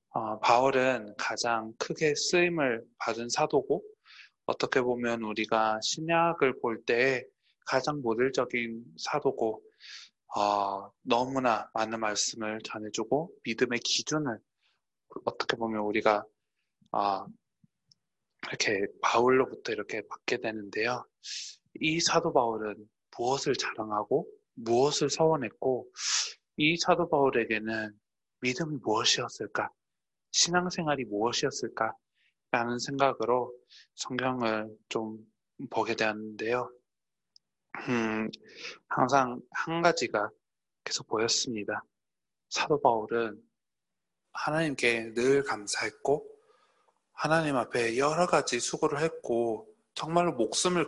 바울은 가장 크게 쓰임을 받은 사도고, 어떻게 보면 우리가 신약을 볼 때 가장 모델적인 사도고, 너무나 많은 말씀을 전해주고, 믿음의 기준을 어떻게 보면 우리가 어, 이렇게 바울로부터 이렇게 받게 되는데요. 이 사도 바울은 무엇을 자랑하고 무엇을 서원했고, 이 사도 바울에게는 믿음이 무엇이었을까? 신앙생활이 무엇이었을까? 라는 생각으로 성경을 좀 보게 되었는데요. 항상 한 가지가 계속 보였습니다. 사도 바울은 하나님께 늘 감사했고, 하나님 앞에 여러 가지 수고를 했고, 정말로 목숨을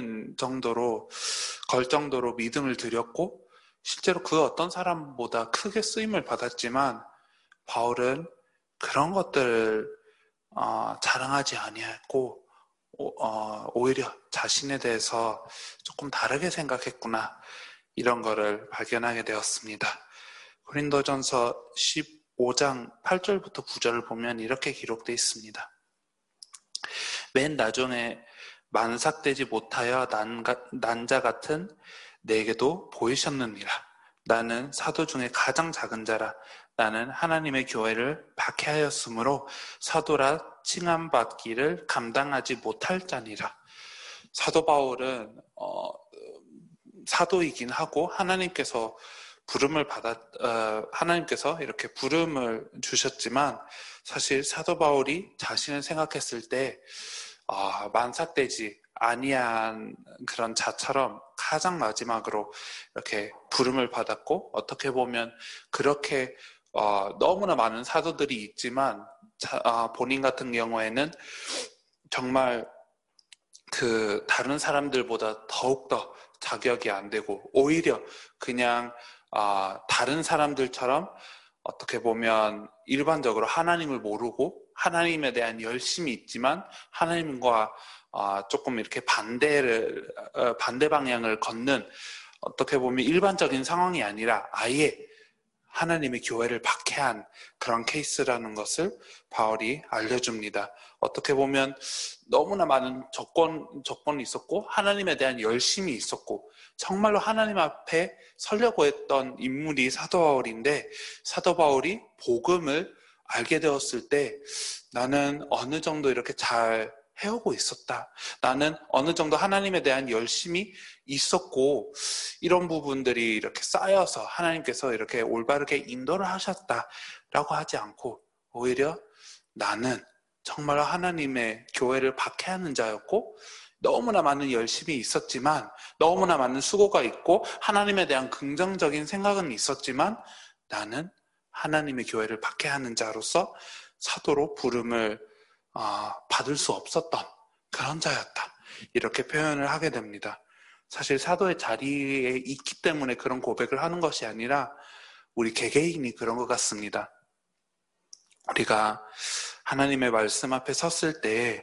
걸 정도로 믿음을 드렸고, 실제로 그 어떤 사람보다 크게 쓰임을 받았지만, 바울은 그런 것들을 자랑하지 아니했고, 오히려 자신에 대해서 조금 다르게 생각했구나, 이런 거를 발견하게 되었습니다. 고린도전서 15장 8절부터 9절을 보면 이렇게 기록되어 있습니다. 맨 나중에 만삭되지 못하여 난자 같은 내게도 보이셨느니라. 나는 사도 중에 가장 작은 자라. 나는 하나님의 교회를 박해하였으므로 사도라 칭함받기를 감당하지 못할 자니라. 사도 바울은 사도이긴 하고 하나님께서 이렇게 부름을 주셨지만, 사실 사도 바울이 자신을 생각했을 때 만삭되지 아니한 그런 자처럼 가장 마지막으로 이렇게 부름을 받았고, 어떻게 보면 그렇게 너무나 많은 사도들이 있지만 본인 같은 경우에는 정말 그 다른 사람들보다 더욱더 자격이 안 되고, 오히려 그냥 다른 사람들처럼 어떻게 보면 일반적으로 하나님을 모르고 하나님에 대한 열심이 있지만 하나님과 조금 이렇게 반대 방향을 걷는, 어떻게 보면 일반적인 상황이 아니라 아예 하나님의 교회를 박해한 그런 케이스라는 것을 바울이 알려줍니다. 어떻게 보면 너무나 많은 조건이 있었고, 하나님에 대한 열심이 있었고, 정말로 하나님 앞에 서려고 했던 인물이 사도 바울인데, 사도 바울이 복음을 알게 되었을 때 나는 어느 정도 이렇게 잘 해오고 있었다. 나는 어느 정도 하나님에 대한 열심이 있었고, 이런 부분들이 이렇게 쌓여서 하나님께서 이렇게 올바르게 인도를 하셨다라고 하지 않고, 오히려 나는 정말 하나님의 교회를 박해하는 자였고, 너무나 많은 열심이 있었지만, 너무나 많은 수고가 있고, 하나님에 대한 긍정적인 생각은 있었지만, 나는 하나님의 교회를 박해하는 자로서 사도로 부름을 받을 수 없었던 그런 자였다, 이렇게 표현을 하게 됩니다. 사실 사도의 자리에 있기 때문에 그런 고백을 하는 것이 아니라 우리 개개인이 그런 것 같습니다. 우리가 하나님의 말씀 앞에 섰을 때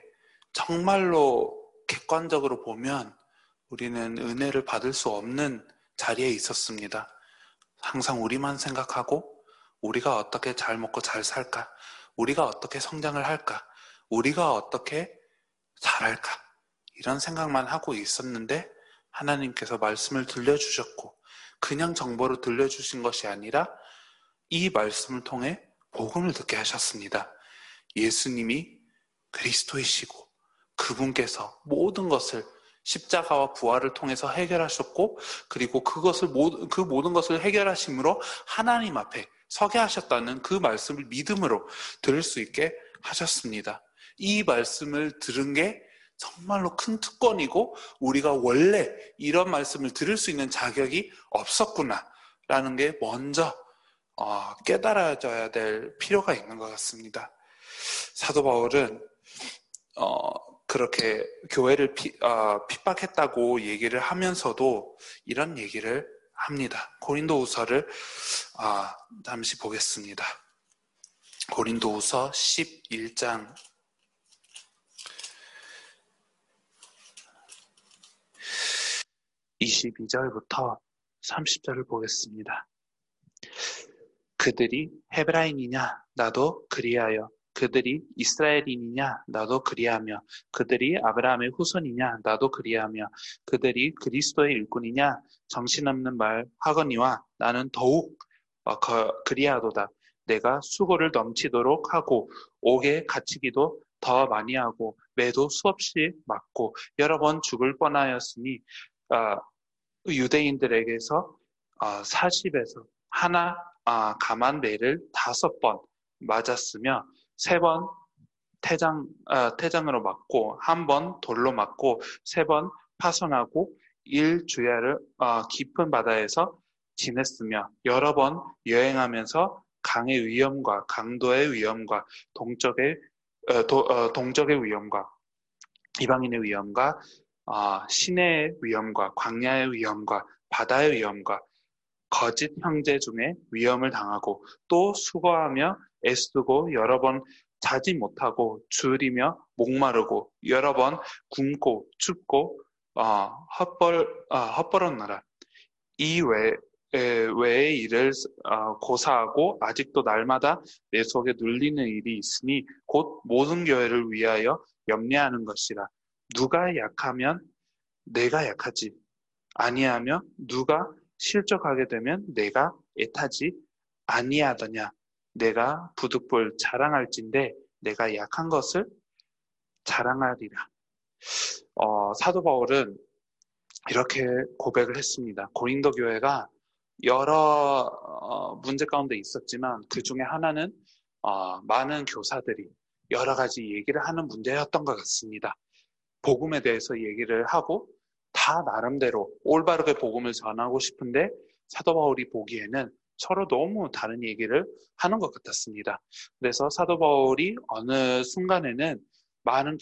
정말로 객관적으로 보면 우리는 은혜를 받을 수 없는 자리에 있었습니다. 항상 우리만 생각하고, 우리가 어떻게 잘 먹고 잘 살까? 우리가 어떻게 성장을 할까? 우리가 어떻게 잘할까? 이런 생각만 하고 있었는데, 하나님께서 말씀을 들려주셨고, 그냥 정보로 들려주신 것이 아니라 이 말씀을 통해 복음을 듣게 하셨습니다. 예수님이 그리스도이시고 그분께서 모든 것을 십자가와 부활을 통해서 해결하셨고, 그리고 그 모든 것을 해결하심으로 하나님 앞에 서게 하셨다는 그 말씀을 믿음으로 들을 수 있게 하셨습니다. 이 말씀을 들은 게 정말로 큰 특권이고, 우리가 원래 이런 말씀을 들을 수 있는 자격이 없었구나 라는 게 먼저 깨달아져야 될 필요가 있는 것 같습니다. 사도 바울은 그렇게 교회를 핍박했다고 얘기를 하면서도 이런 얘기를 합니다. 고린도후서를 잠시 보겠습니다. 고린도후서 11장 22절부터 30절을 보겠습니다. 그들이 헤브라인이냐? 나도 그리하여. 그들이 이스라엘인이냐? 나도 그리하며. 그들이 아브라함의 후손이냐? 나도 그리하며. 그들이 그리스도의 일꾼이냐? 정신없는 말 하거니와 나는 더욱 그리하도다. 내가 수고를 넘치도록 하고 옥에 갇히기도 더 많이 하고 매도 수없이 맞고 여러 번 죽을 뻔하였으니 유대인들에게서 40에서 하나 감한 매를 5번 맞았으며 3번 태장으로 맞고 1번 돌로 맞고 3번 파손하고 1주야를 깊은 바다에서 지냈으며 여러 번 여행하면서 강의 위험과 강도의 위험과 동적의 위험과 이방인의 위험과 시내의 위험과 광야의 위험과 바다의 위험과 거짓 형제 중에 위험을 당하고 또 수고하며 애쓰고 여러 번 자지 못하고 줄이며 목마르고 여러 번 굶고 춥고 헛벌었노라. 이 외의 일을 고사하고 아직도 날마다 내 속에 눌리는 일이 있으니 곧 모든 교회를 위하여 염려하는 것이라. 누가 약하면 내가 약하지 아니하며 누가 실족하게 되면 내가 애타지 아니하더냐. 내가 부득불 자랑할진대 내가 약한 것을 자랑하리라. 사도 바울은 이렇게 고백을 했습니다. 고린도 교회가 여러 문제 가운데 있었지만 그 중에 하나는 많은 교사들이 여러 가지 얘기를 하는 문제였던 것 같습니다. 복음에 대해서 얘기를 하고 다 나름대로 올바르게 복음을 전하고 싶은데 사도 바울이 보기에는 서로 너무 다른 얘기를 하는 것 같았습니다. 그래서 사도 바울이 어느 순간에는 많은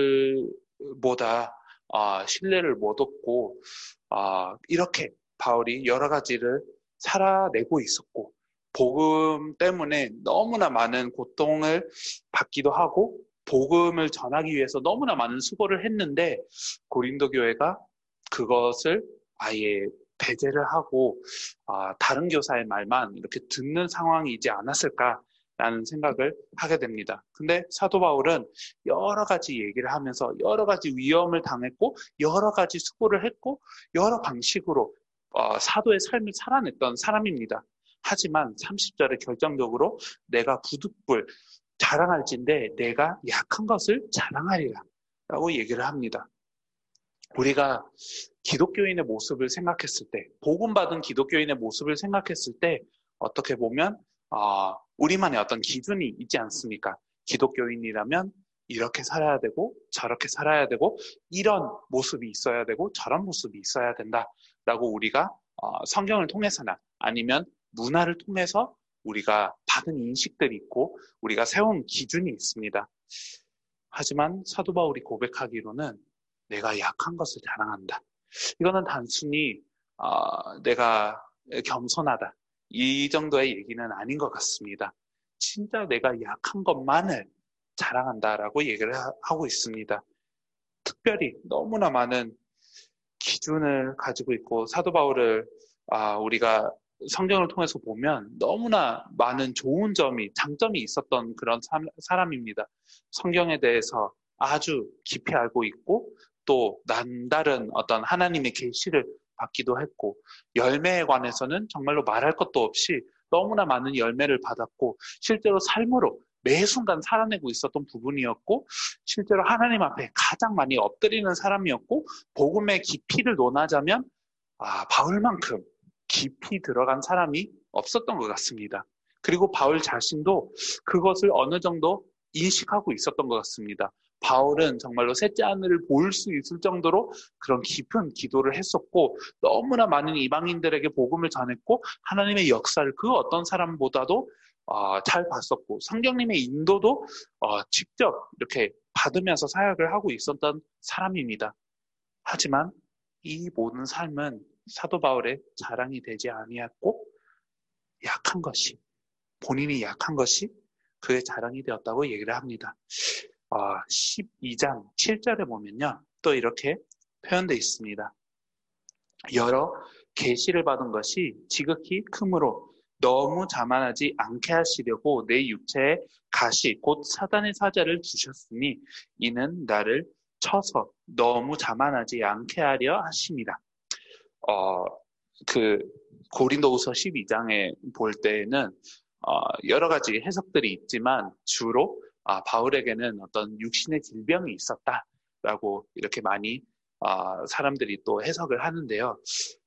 교사들보다 신뢰를 못 얻고 이렇게 바울이 여러 가지를 살아내고 있었고 복음 때문에 너무나 많은 고통을 받기도 하고 복음을 전하기 위해서 너무나 많은 수고를 했는데 고린도 교회가 그것을 아예 배제를 하고 다른 교사의 말만 이렇게 듣는 상황이지 않았을까라는 생각을 하게 됩니다. 근데 사도 바울은 여러 가지 얘기를 하면서 여러 가지 위험을 당했고 여러 가지 수고를 했고 여러 방식으로 사도의 삶을 살아냈던 사람입니다. 하지만 30절에 결정적으로 내가 부득불 자랑할진대 내가 약한 것을 자랑하리라 라고 얘기를 합니다. 우리가 기독교인의 모습을 생각했을 때, 복음받은 기독교인의 모습을 생각했을 때 어떻게 보면 우리만의 어떤 기준이 있지 않습니까? 기독교인이라면 이렇게 살아야 되고 저렇게 살아야 되고 이런 모습이 있어야 되고 저런 모습이 있어야 된다라고 우리가 성경을 통해서나 아니면 문화를 통해서 우리가 받은 인식들이 있고 우리가 세운 기준이 있습니다. 하지만 사도 바울이 고백하기로는 내가 약한 것을 자랑한다. 이거는 단순히 내가 겸손하다. 이 정도의 얘기는 아닌 것 같습니다. 진짜 내가 약한 것만을 자랑한다라고 얘기를 하고 있습니다. 특별히 너무나 많은 기준을 가지고 있고 사도 바울을 우리가 성경을 통해서 보면 너무나 많은 좋은 점이 장점이 있었던 그런 사람입니다. 성경에 대해서 아주 깊이 알고 있고 또 남다른 어떤 하나님의 계시를 받기도 했고 열매에 관해서는 정말로 말할 것도 없이 너무나 많은 열매를 받았고 실제로 삶으로 매 순간 살아내고 있었던 부분이었고 실제로 하나님 앞에 가장 많이 엎드리는 사람이었고 복음의 깊이를 논하자면 바울만큼 깊이 들어간 사람이 없었던 것 같습니다. 그리고 바울 자신도 그것을 어느 정도 인식하고 있었던 것 같습니다. 바울은 정말로 셋째 하늘을 볼 수 있을 정도로 그런 깊은 기도를 했었고 너무나 많은 이방인들에게 복음을 전했고 하나님의 역사를 그 어떤 사람보다도 잘 봤었고 성령님의 인도도 직접 이렇게 받으면서 사역을 하고 있었던 사람입니다. 하지만 이 모든 삶은 사도 바울의 자랑이 되지 아니했고 약한 것이 본인이 약한 것이 그의 자랑이 되었다고 얘기를 합니다. 12장 7절에 보면요. 또 이렇게 표현되어 있습니다. 여러 계시를 받은 것이 지극히 크므로 너무 자만하지 않게 하시려고 내 육체에 가시 곧 사단의 사자를 주셨으니 이는 나를 쳐서 너무 자만하지 않게 하려 하심이라. 어, 그 고린도후서 12장에 볼 때에는 여러 가지 해석들이 있지만 주로 바울에게는 어떤 육신의 질병이 있었다라고 이렇게 많이 사람들이 또 해석을 하는데요.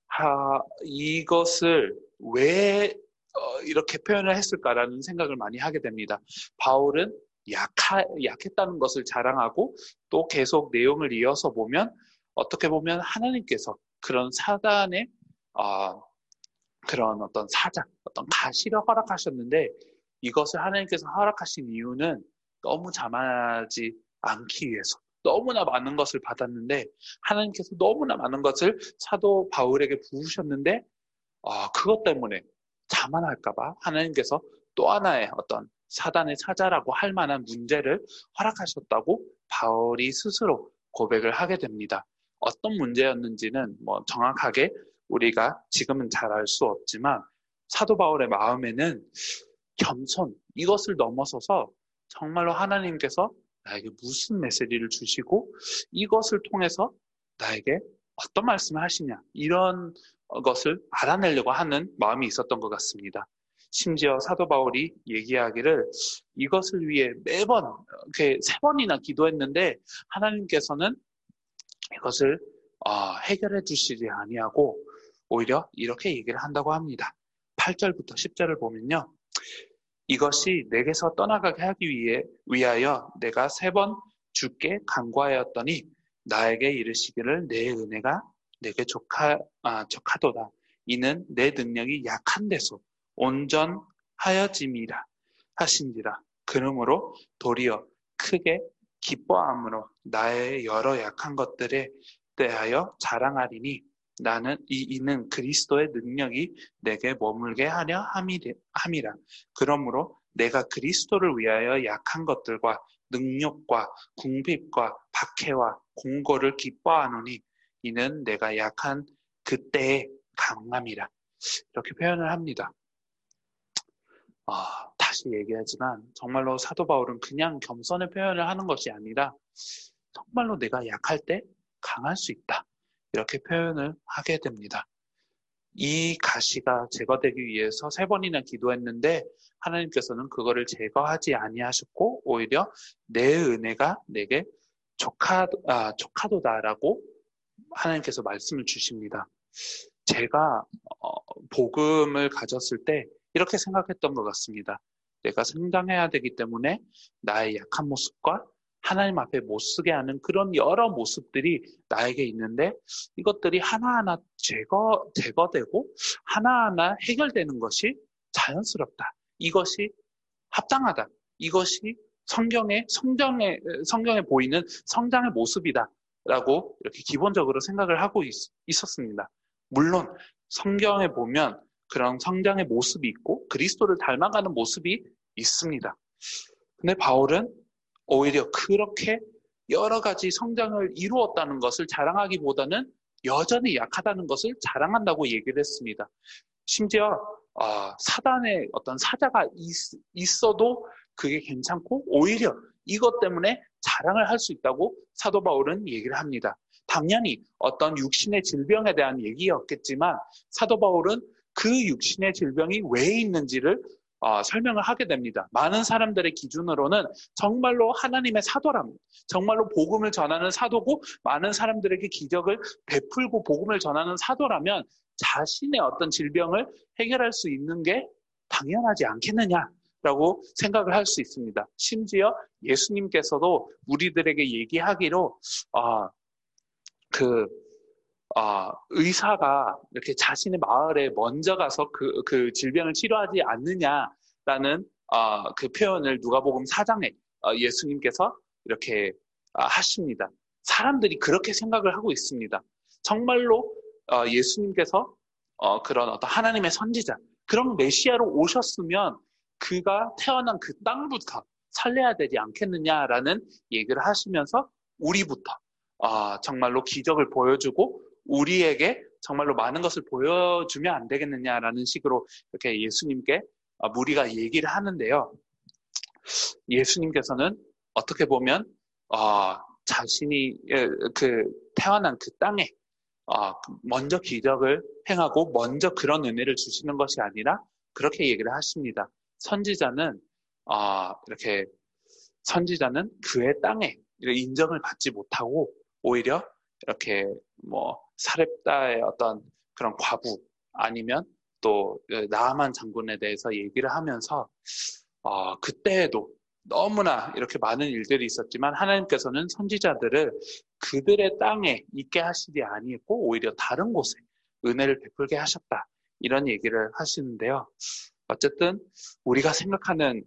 이것을 왜 이렇게 표현을 했을까라는 생각을 많이 하게 됩니다. 바울은 약했다는 것을 자랑하고 또 계속 내용을 이어서 보면 어떻게 보면 하나님께서 그런 사단의 그런 어떤 사자, 어떤 가시를 허락하셨는데 이것을 하나님께서 허락하신 이유는 너무 자만하지 않기 위해서 너무나 많은 것을 받았는데 하나님께서 너무나 많은 것을 사도 바울에게 부으셨는데 그것 때문에 자만할까봐 하나님께서 또 하나의 어떤 사단의 사자라고 할 만한 문제를 허락하셨다고 바울이 스스로 고백을 하게 됩니다. 어떤 문제였는지는 뭐 정확하게 우리가 지금은 잘 알 수 없지만 사도 바울의 마음에는 겸손, 이것을 넘어서서 정말로 하나님께서 나에게 무슨 메시지를 주시고 이것을 통해서 나에게 어떤 말씀을 하시냐 이런 것을 알아내려고 하는 마음이 있었던 것 같습니다. 심지어 사도 바울이 얘기하기를 이것을 위해 매번 3번이나 기도했는데 하나님께서는 이것을 해결해 주시지 아니하고 오히려 이렇게 얘기를 한다고 합니다. 8절부터 10절을 보면요. 이것이 내게서 떠나가게 하기 위하여 내가 3번 주께 간구하였더니 나에게 이르시기를 내 은혜가 내게 족하도다. 이는 내 능력이 약한 데서 온전하여짐이라 하신지라. 그러므로 도리어 크게 기뻐함으로 나의 여러 약한 것들에 대하여 자랑하리니 이는 그리스도의 능력이 내게 머물게 하려 함이라. 그러므로 내가 그리스도를 위하여 약한 것들과 능욕과 궁핍과 박해와 공고를 기뻐하노니 이는 내가 약한 그때의 강함이라. 이렇게 표현을 합니다. 다시 얘기하지만 정말로 사도 바울은 그냥 겸손의 표현을 하는 것이 아니라 정말로 내가 약할 때 강할 수 있다. 이렇게 표현을 하게 됩니다. 이 가시가 제거되기 위해서 3번이나 기도했는데 하나님께서는 그거를 제거하지 아니하셨고 오히려 내 은혜가 내게 족하도다라고 하나님께서 말씀을 주십니다. 제가 복음을 가졌을 때 이렇게 생각했던 것 같습니다. 내가 성장해야 되기 때문에 나의 약한 모습과 하나님 앞에 못 쓰게 하는 그런 여러 모습들이 나에게 있는데 이것들이 하나하나 제거되고 하나하나 해결되는 것이 자연스럽다. 이것이 합당하다. 이것이 성경에 보이는 성장의 모습이다라고 이렇게 기본적으로 생각을 하고 있었습니다. 물론 성경에 보면 그런 성장의 모습이 있고 그리스도를 닮아가는 모습이 있습니다. 근데 바울은 오히려 그렇게 여러 가지 성장을 이루었다는 것을 자랑하기보다는 여전히 약하다는 것을 자랑한다고 얘기를 했습니다. 심지어 사단의 어떤 사자가 있어도 그게 괜찮고 오히려 이것 때문에 자랑을 할 수 있다고 사도 바울은 얘기를 합니다. 당연히 어떤 육신의 질병에 대한 얘기였겠지만 사도 바울은 그 육신의 질병이 왜 있는지를 설명을 하게 됩니다. 많은 사람들의 기준으로는 정말로 하나님의 사도라면, 정말로 복음을 전하는 사도고 많은 사람들에게 기적을 베풀고 복음을 전하는 사도라면 자신의 어떤 질병을 해결할 수 있는 게 당연하지 않겠느냐라고 생각을 할 수 있습니다. 심지어 예수님께서도 우리들에게 얘기하기로 의사가 이렇게 자신의 마을에 먼저 가서 그 질병을 치료하지 않느냐라는 그 표현을 누가복음 4장에 예수님께서 이렇게 하십니다. 사람들이 그렇게 생각을 하고 있습니다. 정말로 예수님께서 그런 어떤 하나님의 선지자, 그런 메시아로 오셨으면 그가 태어난 그 땅부터 살려야 되지 않겠느냐라는 얘기를 하시면서 우리부터 정말로 기적을 보여주고 우리에게 정말로 많은 것을 보여주면 안 되겠느냐라는 식으로 이렇게 예수님께 무리가 얘기를 하는데요. 예수님께서는 어떻게 보면 자신이 태어난 그 땅에 먼저 기적을 행하고 먼저 그런 은혜를 주시는 것이 아니라 그렇게 얘기를 하십니다. 선지자는 그의 땅에 인정을 받지 못하고 오히려 이렇게 사렙다의 어떤 그런 과부 아니면 또 나아만 장군에 대해서 얘기를 하면서 그때에도 너무나 이렇게 많은 일들이 있었지만 하나님께서는 선지자들을 그들의 땅에 있게 하시지 아니했고 오히려 다른 곳에 은혜를 베풀게 하셨다. 이런 얘기를 하시는데요. 어쨌든 우리가 생각하는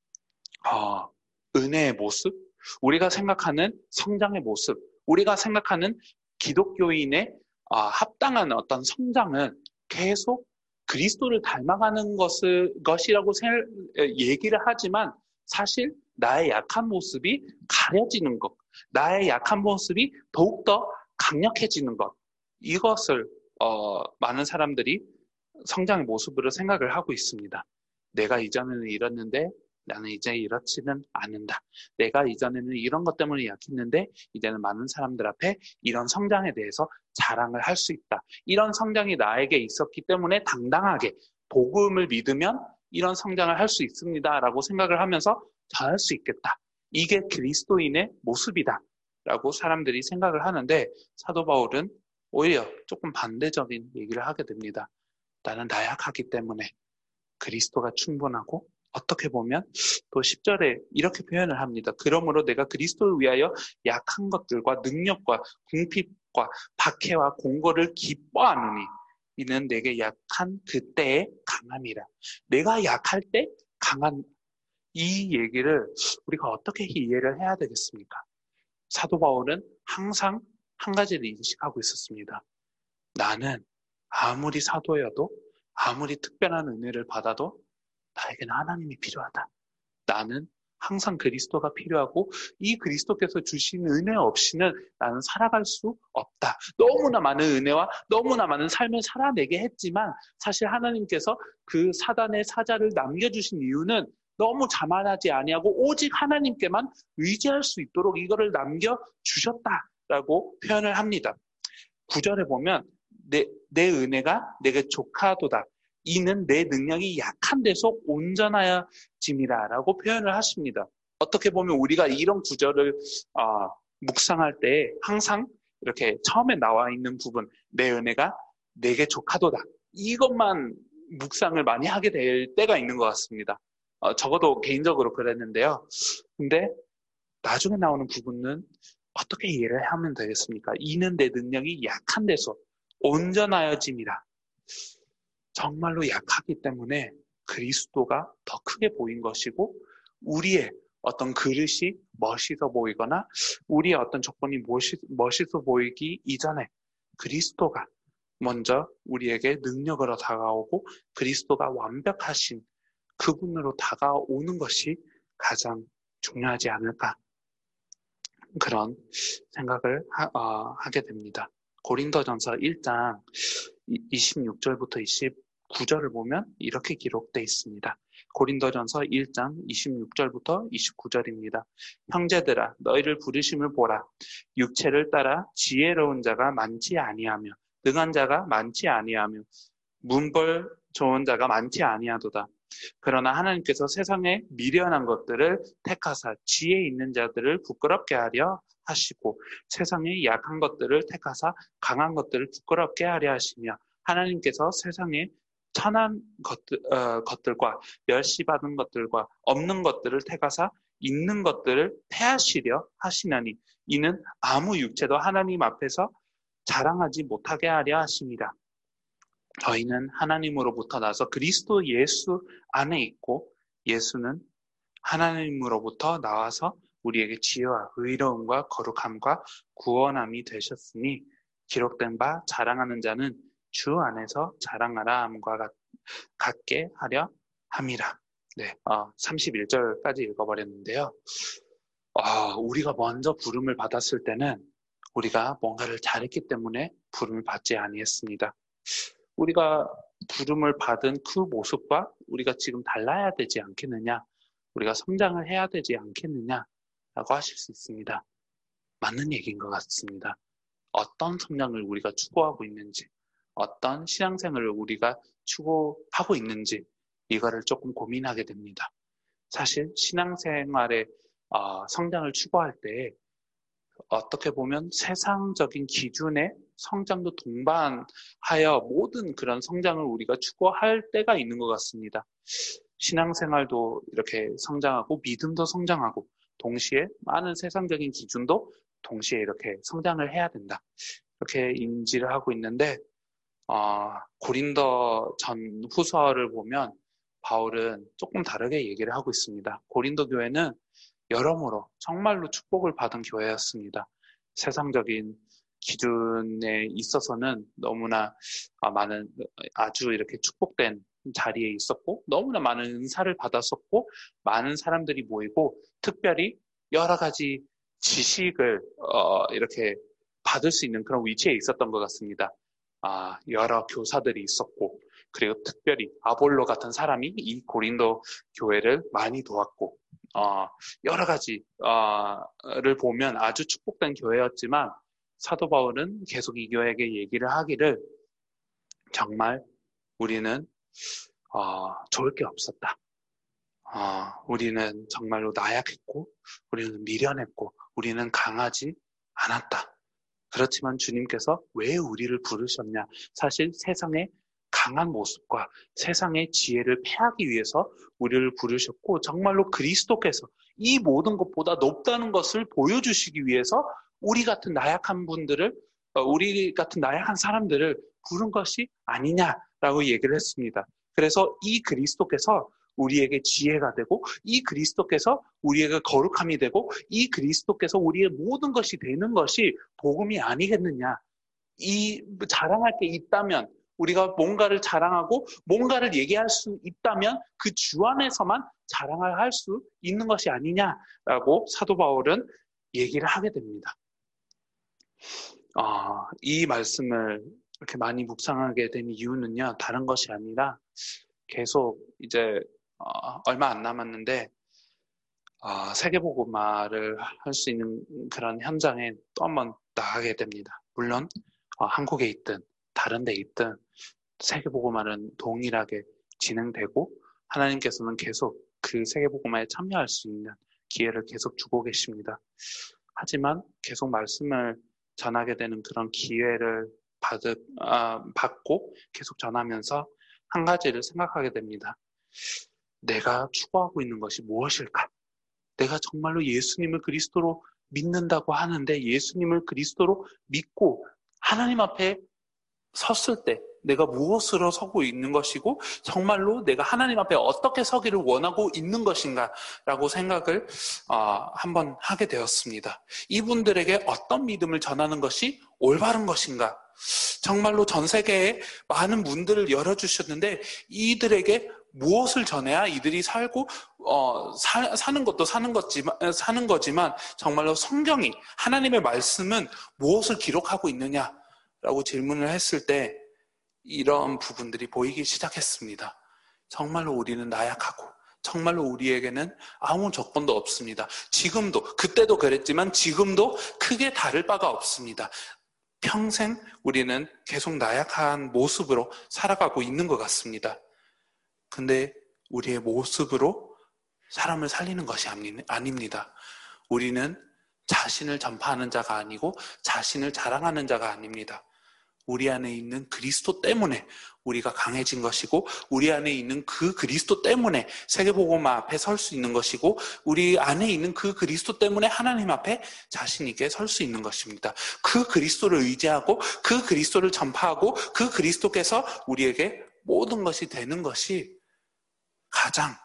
은혜의 모습, 우리가 생각하는 성장의 모습, 우리가 생각하는 기독교인의 합당한 어떤 성장은 계속 그리스도를 닮아가는 것이라고 얘기를 하지만 사실 나의 약한 모습이 가려지는 것, 나의 약한 모습이 더욱더 강력해지는 것, 이것을 많은 사람들이 성장의 모습으로 생각을 하고 있습니다. 내가 이전에는 이랬는데 나는 이제 이렇지는 않는다. 내가 이전에는 이런 것 때문에 약했는데 이제는 많은 사람들 앞에 이런 성장에 대해서 자랑을 할 수 있다. 이런 성장이 나에게 있었기 때문에 당당하게 복음을 믿으면 이런 성장을 할 수 있습니다. 라고 생각을 하면서 잘할 수 있겠다. 이게 그리스도인의 모습이다. 라고 사람들이 생각을 하는데 사도 바울은 오히려 조금 반대적인 얘기를 하게 됩니다. 나는 나약하기 때문에 그리스도가 충분하고 어떻게 보면 또 10절에 이렇게 표현을 합니다. 그러므로 내가 그리스도를 위하여 약한 것들과 능력과 궁핍과 박해와 공고를 기뻐하노니 이는 내게 약한 그때의 강함이라. 내가 약할 때 강한 이 얘기를 우리가 어떻게 이해를 해야 되겠습니까? 사도 바울은 항상 한 가지를 인식하고 있었습니다. 나는 아무리 사도여도 아무리 특별한 은혜를 받아도 나에게는 하나님이 필요하다. 나는 항상 그리스도가 필요하고 이 그리스도께서 주신 은혜 없이는 나는 살아갈 수 없다. 너무나 많은 은혜와 너무나 많은 삶을 살아내게 했지만 사실 하나님께서 그 사단의 사자를 남겨주신 이유는 너무 자만하지 아니하고 오직 하나님께만 의지할 수 있도록 이거를 남겨주셨다라고 표현을 합니다. 9절에 보면 내 은혜가 내게 족하도다. 이는 내 능력이 약한 데서 온전하여짐이라 라고 표현을 하십니다. 어떻게 보면 우리가 이런 구절을 묵상할 때 항상 이렇게 처음에 나와 있는 부분 내 은혜가 내게 족하도다. 이것만 묵상을 많이 하게 될 때가 있는 것 같습니다. 적어도 개인적으로 그랬는데요. 근데 나중에 나오는 부분은 어떻게 이해를 하면 되겠습니까? 이는 내 능력이 약한 데서 온전하여짐이라. 정말로 약하기 때문에 그리스도가 더 크게 보인 것이고 우리의 어떤 그릇이 멋있어 보이거나 우리의 어떤 조건이 멋있어 보이기 이전에 그리스도가 먼저 우리에게 능력으로 다가오고 그리스도가 완벽하신 그분으로 다가오는 것이 가장 중요하지 않을까 그런 생각을 하게 됩니다. 고린도전서 1장 26절부터 29절을 보면 이렇게 기록되어 있습니다. 고린도전서 1장 26절부터 29절입니다. 형제들아 너희를 부르심을 보라. 육체를 따라 지혜로운 자가 많지 아니하며 능한 자가 많지 아니하며 문벌 좋은 자가 많지 아니하도다. 그러나 하나님께서 세상에 미련한 것들을 택하사 지혜 있는 자들을 부끄럽게 하려 하시고 세상에 약한 것들을 택하사 강한 것들을 부끄럽게 하려 하시며 하나님께서 세상에 천한 것들과 멸시받은 것들과 없는 것들을 택하사 있는 것들을 패하시려 하시나니 이는 아무 육체도 하나님 앞에서 자랑하지 못하게 하려 하심이라. 저희는 하나님으로부터 나서 그리스도 예수 안에 있고 예수는 하나님으로부터 나와서 우리에게 지혜와 의로움과 거룩함과 구원함이 되셨으니 기록된 바 자랑하는 자는 주 안에서 자랑하라 함과 같게 하려 함이라. 네, 31절까지 읽어버렸는데요. 우리가 먼저 부름을 받았을 때는 우리가 뭔가를 잘했기 때문에 부름을 받지 아니했습니다. 우리가 부름을 받은 그 모습과 우리가 지금 달라야 되지 않겠느냐, 우리가 성장을 해야 되지 않겠느냐라고 하실 수 있습니다. 맞는 얘기인 것 같습니다. 어떤 성장을 우리가 추구하고 있는지, 어떤 신앙생활을 우리가 추구하고 있는지 이거를 조금 고민하게 됩니다. 사실 신앙생활의 성장을 추구할 때 어떻게 보면 세상적인 기준의 성장도 동반하여 모든 그런 성장을 우리가 추구할 때가 있는 것 같습니다. 신앙생활도 이렇게 성장하고 믿음도 성장하고 동시에 많은 세상적인 기준도 동시에 이렇게 성장을 해야 된다. 이렇게 인지를 하고 있는데 고린도 전 후서를 보면 바울은 조금 다르게 얘기를 하고 있습니다. 고린도 교회는 여러모로 정말로 축복을 받은 교회였습니다. 세상적인 기준에 있어서는 너무나 많은 아주 이렇게 축복된 자리에 있었고 너무나 많은 은사를 받았었고 많은 사람들이 모이고 특별히 여러 가지 지식을 이렇게 받을 수 있는 그런 위치에 있었던 것 같습니다. 여러 교사들이 있었고 그리고 특별히 아볼로 같은 사람이 이 고린도 교회를 많이 도왔고 여러 가지를 보면 아주 축복된 교회였지만 사도 바울은 계속 이 교회에게 얘기를 하기를 정말 우리는 좋을 게 없었다. 우리는 정말로 나약했고 우리는 미련했고 우리는 강하지 않았다. 그렇지만 주님께서 왜 우리를 부르셨냐? 사실 세상의 강한 모습과 세상의 지혜를 패하기 위해서 우리를 부르셨고 정말로 그리스도께서 이 모든 것보다 높다는 것을 보여주시기 위해서 우리 같은 나약한 분들을 우리 같은 나약한 사람들을 부른 것이 아니냐라고 얘기를 했습니다. 그래서 이 그리스도께서 우리에게 지혜가 되고 이 그리스도께서 우리에게 거룩함이 되고 이 그리스도께서 우리의 모든 것이 되는 것이 복음이 아니겠느냐. 이 자랑할 게 있다면 우리가 뭔가를 자랑하고 뭔가를 얘기할 수 있다면 그 주 안에서만 자랑을 할 수 있는 것이 아니냐라고 사도 바울은 얘기를 하게 됩니다. 이 말씀을 이렇게 많이 묵상하게 된 이유는요, 다른 것이 아니라 계속 이제 얼마 안 남았는데 세계복음화를 할 수 있는 그런 현장에 또 한 번 나가게 됩니다. 물론 한국에 있든 다른 데 있든 세계복음화는 동일하게 진행되고 하나님께서는 계속 그 세계복음화에 참여할 수 있는 기회를 계속 주고 계십니다. 하지만 계속 말씀을 전하게 되는 그런 기회를 받고 계속 전하면서 한 가지를 생각하게 됩니다. 내가 추구하고 있는 것이 무엇일까? 내가 정말로 예수님을 그리스도로 믿는다고 하는데 예수님을 그리스도로 믿고 하나님 앞에 섰을 때 내가 무엇으로 서고 있는 것이고 정말로 내가 하나님 앞에 어떻게 서기를 원하고 있는 것인가 라고 생각을 한번 하게 되었습니다. 이분들에게 어떤 믿음을 전하는 것이 올바른 것인가? 정말로 전 세계에 많은 문들을 열어주셨는데 이들에게 무엇을 전해야 이들이 살고 사는 것도 사는 거지만 정말로 성경이 하나님의 말씀은 무엇을 기록하고 있느냐라고 질문을 했을 때 이런 부분들이 보이기 시작했습니다. 정말로 우리는 나약하고 정말로 우리에게는 아무 조건도 없습니다. 지금도 그때도 그랬지만 지금도 크게 다를 바가 없습니다. 평생 우리는 계속 나약한 모습으로 살아가고 있는 것 같습니다. 근데 우리의 모습으로 사람을 살리는 것이 아닙니다. 우리는 자신을 전파하는 자가 아니고 자신을 자랑하는 자가 아닙니다. 우리 안에 있는 그리스도 때문에 우리가 강해진 것이고 우리 안에 있는 그 그리스도 때문에 세계복음화 앞에 설 수 있는 것이고 우리 안에 있는 그 그리스도 때문에 하나님 앞에 자신 있게 설 수 있는 것입니다. 그 그리스도를 의지하고 그 그리스도를 전파하고 그 그리스도께서 우리에게 모든 것이 되는 것이 가장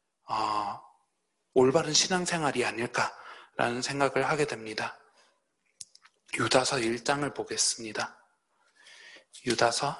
올바른 신앙생활이 아닐까라는 생각을 하게 됩니다. 유다서 1장을 보겠습니다. 유다서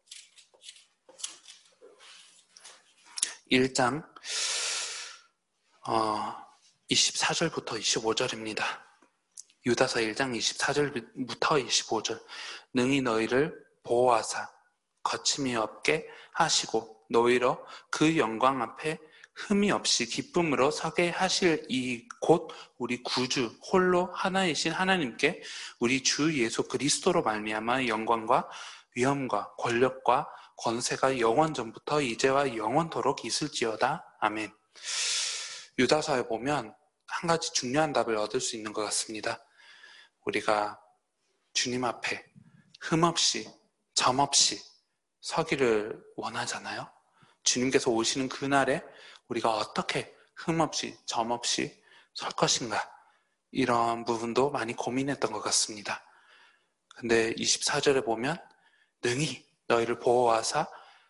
1장 24절부터 25절입니다. 유다서 1장 24절부터 25절. 능히 너희를 보호하사 거침이 없게 하시고 너희로 그 영광 앞에 흠이 없이 기쁨으로 서게 하실 이 곧 우리 구주 홀로 하나이신 하나님께 우리 주 예수 그리스도로 말미암아 영광과 위엄과 권력과 권세가 영원 전부터 이제와 영원토록 있을지어다. 아멘. 유다서에 보면 한 가지 중요한 답을 얻을 수 있는 것 같습니다. 우리가 주님 앞에 흠없이 점없이 서기를 원하잖아요. 주님께서 오시는 그날에 우리가 어떻게 흠없이 점없이 설 것인가, 이런 부분도 많이 고민했던 것 같습니다. 근데 24절에 보면 능히 너희를 보호하사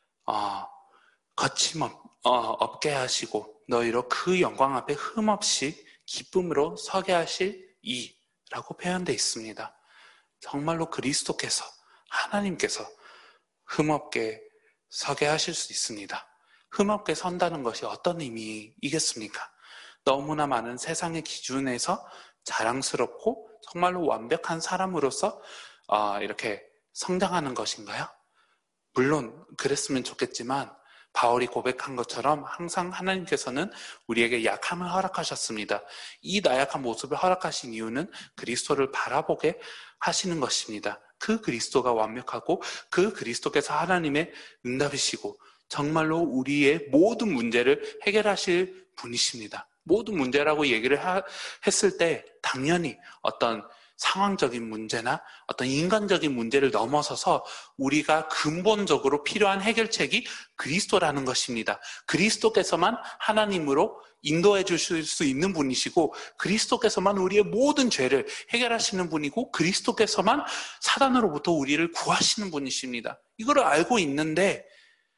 거침없게 하시고 너희로 그 영광 앞에 흠없이 기쁨으로 서게 하실 이라고 표현되어 있습니다. 정말로 그리스도께서, 하나님께서 흠없게 서게 하실 수 있습니다. 흠없게 선다는 것이 어떤 의미이겠습니까? 너무나 많은 세상의 기준에서 자랑스럽고 정말로 완벽한 사람으로서 이렇게 성장하는 것인가요? 물론 그랬으면 좋겠지만 바울이 고백한 것처럼 항상 하나님께서는 우리에게 약함을 허락하셨습니다. 이 나약한 모습을 허락하신 이유는 그리스도를 바라보게 하시는 것입니다. 그 그리스도가 완벽하고 그 그리스도께서 하나님의 응답이시고 정말로 우리의 모든 문제를 해결하실 분이십니다. 모든 문제라고 얘기를 했을 때 당연히 어떤 상황적인 문제나 어떤 인간적인 문제를 넘어서서 우리가 근본적으로 필요한 해결책이 그리스도라는 것입니다. 그리스도께서만 하나님으로 인도해 주실 수 있는 분이시고 그리스도께서만 우리의 모든 죄를 해결하시는 분이고 그리스도께서만 사단으로부터 우리를 구하시는 분이십니다. 이걸 알고 있는데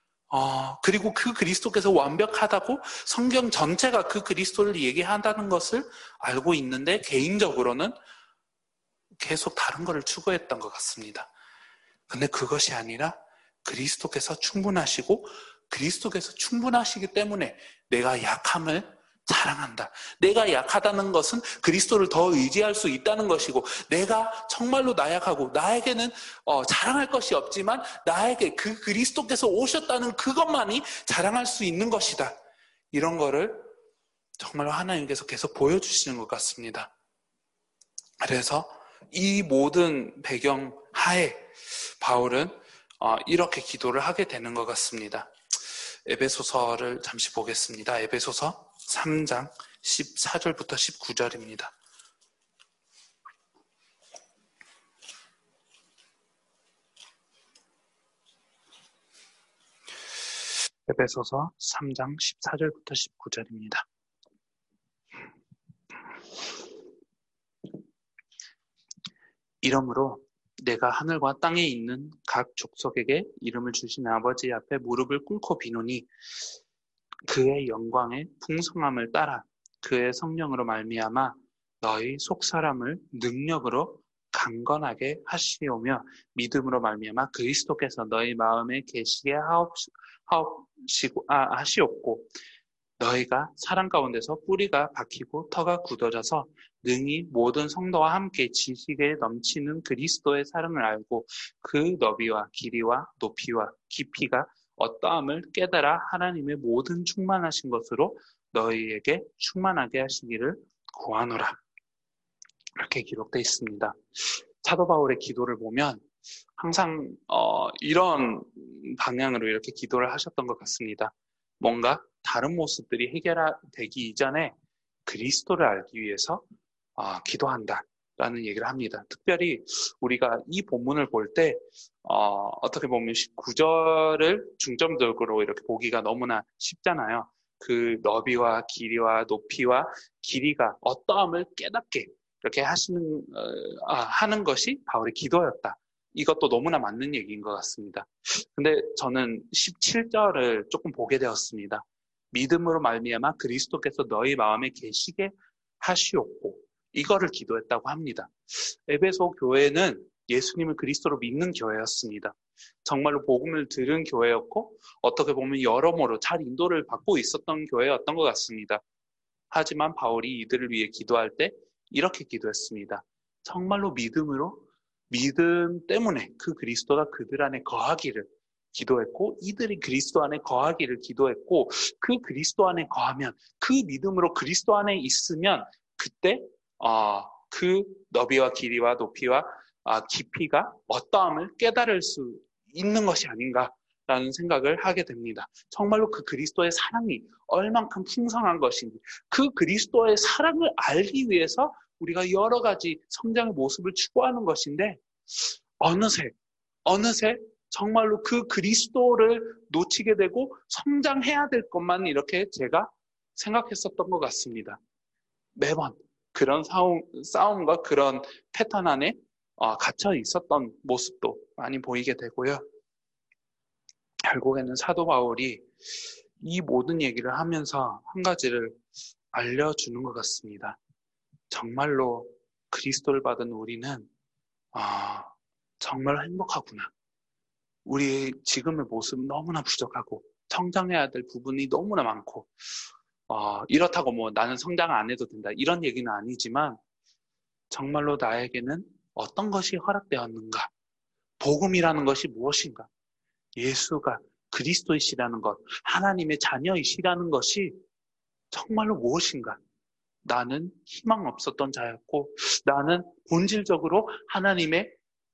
그리고 그 그리스도께서 완벽하다고 성경 전체가 그 그리스도를 얘기한다는 것을 알고 있는데 개인적으로는 계속 다른 것을 추구했던 것 같습니다. 근데 그것이 아니라 그리스도께서 충분하시고 그리스도께서 충분하시기 때문에 내가 약함을 자랑한다. 내가 약하다는 것은 그리스도를 더 의지할 수 있다는 것이고 내가 정말로 나약하고 나에게는 자랑할 것이 없지만 나에게 그 그리스도께서 오셨다는 그것만이 자랑할 수 있는 것이다. 이런 거를 정말로 하나님께서 계속 보여주시는 것 같습니다. 그래서 이 모든 배경 하에 바울은 이렇게 기도를 하게 되는 것 같습니다. 에베소서를 잠시 보겠습니다. 에베소서 3장 14절부터 19절입니다. 에베소서 3장 14절부터 19절입니다. 이러므로 내가 하늘과 땅에 있는 각 족속에게 이름을 주신 아버지 앞에 무릎을 꿇고 비노니 그의 영광의 풍성함을 따라 그의 성령으로 말미암아 너희 속사람을 능력으로 강건하게 하시오며 믿음으로 말미암아 그리스도께서 너희 마음에 계시게 하시옵고 너희가 사랑 가운데서 뿌리가 박히고 터가 굳어져서 능히 모든 성도와 함께 지식에 넘치는 그리스도의 사랑을 알고 그 너비와 길이와 높이와 깊이가 어떠함을 깨달아 하나님의 모든 충만하신 것으로 너희에게 충만하게 하시기를 구하노라. 이렇게 기록되어 있습니다. 사도 바울의 기도를 보면 항상 이런 방향으로 이렇게 기도를 하셨던 것 같습니다. 뭔가 다른 모습들이 해결되기 이전에 그리스도를 알기 위해서 기도한다라는 얘기를 합니다. 특별히 우리가 이 본문을 볼 때 어떻게 보면 19절을 중점적으로 이렇게 보기가 너무나 쉽잖아요. 그 너비와 길이와 높이와 길이가 어떠함을 깨닫게 이렇게 하는 것이 바울의 기도였다. 이것도 너무나 맞는 얘기인 것 같습니다. 근데 저는 17절을 조금 보게 되었습니다. 믿음으로 말미암아 그리스도께서 너희 마음에 계시게 하시옵고 이거를 기도했다고 합니다. 에베소 교회는 예수님을 그리스도로 믿는 교회였습니다. 정말로 복음을 들은 교회였고 어떻게 보면 여러모로 잘 인도를 받고 있었던 교회였던 것 같습니다. 하지만 바울이 이들을 위해 기도할 때 이렇게 기도했습니다. 정말로 믿음 때문에 그 그리스도가 그들 안에 거하기를 기도했고, 이들이 그리스도 안에 거하기를 기도했고, 그 그리스도 안에 거하면, 그 믿음으로 그리스도 안에 있으면 그때 그 너비와 길이와 높이와 깊이가 어떠함을 깨달을 수 있는 것이 아닌가라는 생각을 하게 됩니다. 정말로 그 그리스도의 사랑이 얼만큼 풍성한 것인지, 그 그리스도의 사랑을 알기 위해서 우리가 여러 가지 성장의 모습을 추구하는 것인데, 어느새 정말로 그 그리스도를 놓치게 되고 성장해야 될 것만 이렇게 제가 생각했었던 것 같습니다. 매번 그런 싸움과 그런 패턴 안에 갇혀 있었던 모습도 많이 보이게 되고요. 결국에는 사도 바울이 이 모든 얘기를 하면서 한 가지를 알려주는 것 같습니다. 정말로 그리스도를 받은 우리는 정말 행복하구나. 우리의 지금의 모습은 너무나 부족하고 성장해야 될 부분이 너무나 많고 이렇다고 뭐 나는 성장 안 해도 된다 이런 얘기는 아니지만 정말로 나에게는 어떤 것이 허락되었는가? 복음이라는 것이 무엇인가? 예수가 그리스도이시라는 것, 하나님의 자녀이시라는 것이 정말로 무엇인가? 나는 희망 없었던 자였고 나는 본질적으로 하나님의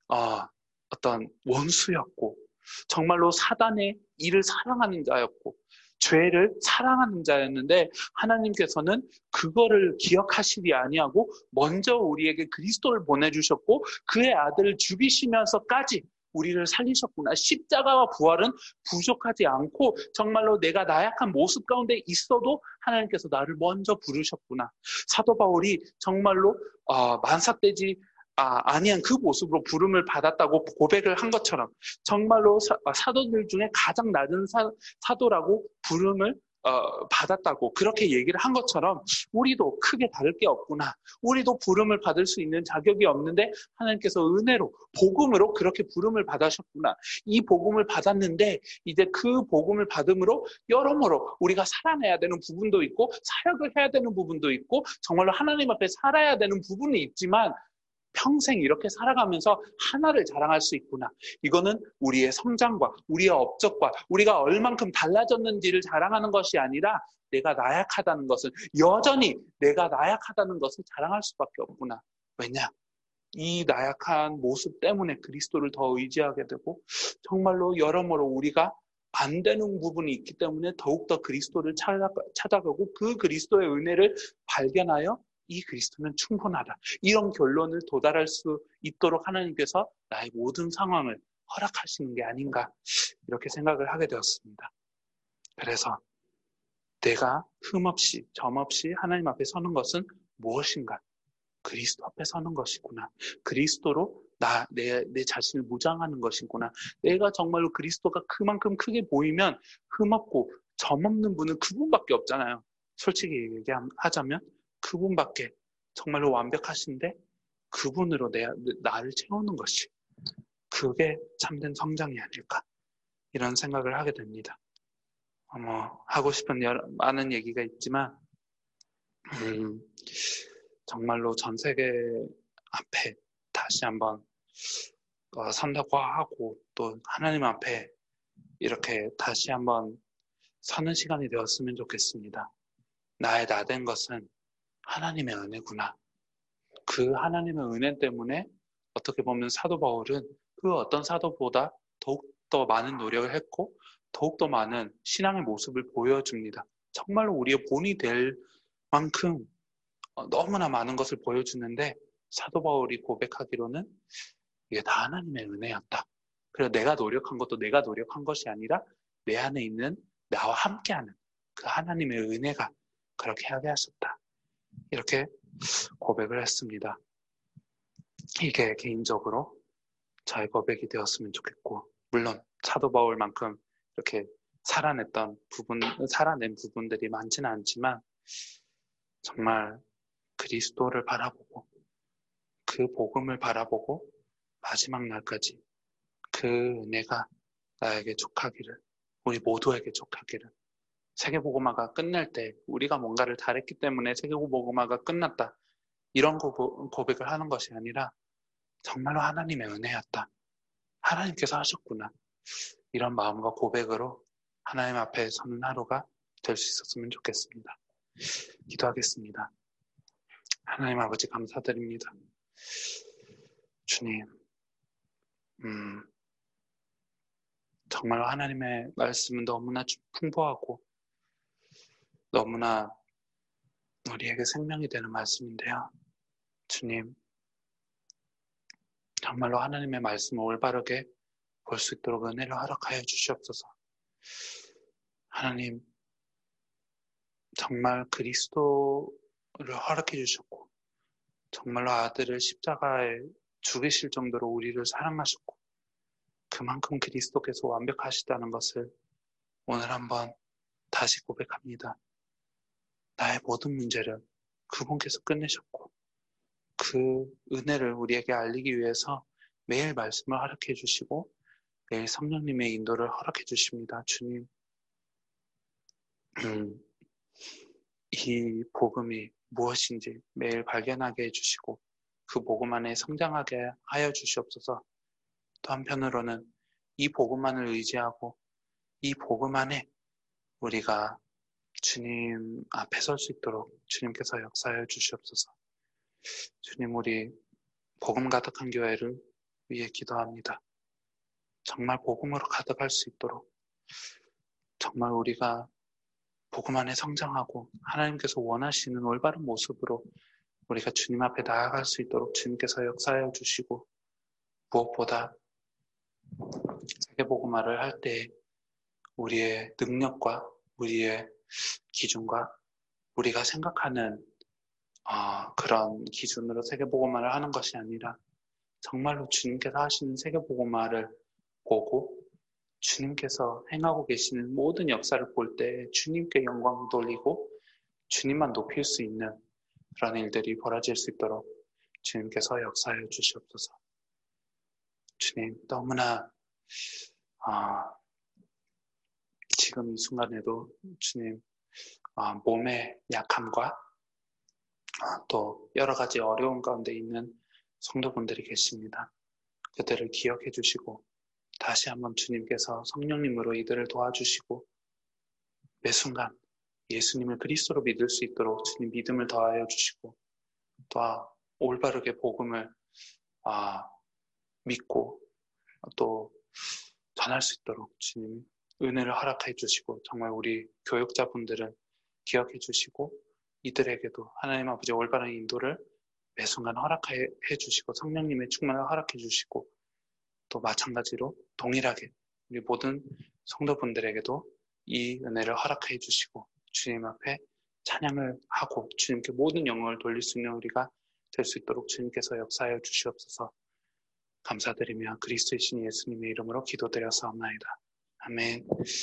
어떤 원수였고 정말로 사단의 일을 사랑하는 자였고 죄를 사랑하는 자였는데 하나님께서는 그거를 기억하시지 아니하고 먼저 우리에게 그리스도를 보내주셨고 그의 아들을 죽이시면서까지 우리를 살리셨구나. 십자가와 부활은 부족하지 않고 정말로 내가 나약한 모습 가운데 있어도 하나님께서 나를 먼저 부르셨구나. 사도 바울이 정말로 만삭되지 아니한 그 모습으로 부름을 받았다고 고백을 한 것처럼 정말로 사도들 중에 가장 낮은 사도라고 부름을 받았다고 그렇게 얘기를 한 것처럼 우리도 크게 다를 게 없구나. 우리도 부름을 받을 수 있는 자격이 없는데 하나님께서 은혜로 복음으로 그렇게 부름을 받으셨구나. 이 복음을 받았는데 이제 그 복음을 받음으로 여러모로 우리가 살아내야 되는 부분도 있고 사역을 해야 되는 부분도 있고 정말로 하나님 앞에 살아야 되는 부분이 있지만 평생 이렇게 살아가면서 하나를 자랑할 수 있구나. 이거는 우리의 성장과 우리의 업적과 우리가 얼만큼 달라졌는지를 자랑하는 것이 아니라 내가 나약하다는 것을 여전히 내가 나약하다는 것을 자랑할 수밖에 없구나. 왜냐? 이 나약한 모습 때문에 그리스도를 더 의지하게 되고 정말로 여러모로 우리가 안 되는 부분이 있기 때문에 더욱더 그리스도를 찾아가고 그 그리스도의 은혜를 발견하여 이 그리스도는 충분하다. 이런 결론을 도달할 수 있도록 하나님께서 나의 모든 상황을 허락하시는 게 아닌가 이렇게 생각을 하게 되었습니다. 그래서 내가 흠없이 점없이 하나님 앞에 서는 것은 무엇인가? 그리스도 앞에 서는 것이구나. 그리스도로 내 자신을 무장하는 것이구나. 내가 정말로 그리스도가 그만큼 크게 보이면 흠없고 점없는 분은 그분밖에 없잖아요. 솔직히 얘기하자면 그분밖에 정말로 완벽하신데 그분으로 나를 채우는 것이 그게 참된 성장이 아닐까 이런 생각을 하게 됩니다. 하고 싶은 많은 얘기가 있지만 정말로 전 세계 앞에 다시 한번 선다고 하고 또 하나님 앞에 이렇게 다시 한번 서는 시간이 되었으면 좋겠습니다. 나의 나된 것은 하나님의 은혜구나. 그 하나님의 은혜 때문에 어떻게 보면 사도 바울은 그 어떤 사도보다 더욱더 많은 노력을 했고 더욱더 많은 신앙의 모습을 보여줍니다. 정말로 우리의 본이 될 만큼 너무나 많은 것을 보여주는데 사도 바울이 고백하기로는 이게 다 하나님의 은혜였다. 그래서 내가 노력한 것도 내가 노력한 것이 아니라 내 안에 있는 나와 함께하는 그 하나님의 은혜가 그렇게 하게 하셨다. 이렇게 고백을 했습니다. 이게 개인적으로 저의 고백이 되었으면 좋겠고 물론 사도 바울만큼 이렇게 살아낸 부분들이 많지는 않지만 정말 그리스도를 바라보고 그 복음을 바라보고 마지막 날까지 그 은혜가 나에게 족하기를 우리 모두에게 족하기를 세계복음화가 끝날 때 우리가 뭔가를 잘했기 때문에 세계복음화가 끝났다 이런 고백을 하는 것이 아니라 정말로 하나님의 은혜였다. 하나님께서 하셨구나. 이런 마음과 고백으로 하나님 앞에 서는 하루가 될 수 있었으면 좋겠습니다. 기도하겠습니다. 하나님 아버지 감사드립니다. 주님, 정말로 하나님의 말씀은 너무나 풍부하고 너무나 우리에게 생명이 되는 말씀인데요. 주님, 정말로 하나님의 말씀을 올바르게 볼 수 있도록 은혜를 허락하여 주시옵소서. 하나님, 정말 그리스도를 허락해 주셨고 정말로 아들을 십자가에 죽이실 정도로 우리를 사랑하셨고 그만큼 그리스도께서 완벽하시다는 것을 오늘 한번 다시 고백합니다. 나의 모든 문제를 그분께서 끝내셨고 그 은혜를 우리에게 알리기 위해서 매일 말씀을 허락해 주시고 매일 성령님의 인도를 허락해 주십니다. 주님, 이 복음이 무엇인지 매일 발견하게 해주시고 그 복음 안에 성장하게 하여 주시옵소서. 또 한편으로는 이 복음만을 의지하고 이 복음 안에 우리가 주님 앞에 설 수 있도록 주님께서 역사하여 주시옵소서. 주님, 우리 복음 가득한 교회를 위해 기도합니다. 정말 복음으로 가득할 수 있도록 정말 우리가 복음 안에 성장하고 하나님께서 원하시는 올바른 모습으로 우리가 주님 앞에 나아갈 수 있도록 주님께서 역사하여 주시고 무엇보다 세계복음화를 할 때 우리의 능력과 우리의 기준과 우리가 생각하는 그런 기준으로 세계복음화를 하는 것이 아니라 정말로 주님께서 하시는 세계복음화를 보고 주님께서 행하고 계시는 모든 역사를 볼 때 주님께 영광을 돌리고 주님만 높일 수 있는 그런 일들이 벌어질 수 있도록 주님께서 역사하여 주시옵소서. 주님, 너무나 지금 이 순간에도 주님 몸의 약함과 또 여러 가지 어려운 가운데 있는 성도분들이 계십니다. 그들을 기억해 주시고 다시 한번 주님께서 성령님으로 이들을 도와주시고 매 순간 예수님을 그리스도로 믿을 수 있도록 주님 믿음을 더하여 주시고 또 올바르게 복음을 믿고 또 전할 수 있도록 주님 은혜를 허락해 주시고 정말 우리 교육자분들을 기억해 주시고 이들에게도 하나님 아버지 올바른 인도를 매 순간 허락해 주시고 성령님의 충만을 허락해 주시고 또 마찬가지로 동일하게 우리 모든 성도분들에게도 이 은혜를 허락해 주시고 주님 앞에 찬양을 하고 주님께 모든 영광을 돌릴 수 있는 우리가 될 수 있도록 주님께서 역사하여 주시옵소서. 감사드리며 그리스도이신 예수님의 이름으로 기도드렸사옵나이다. 아멘.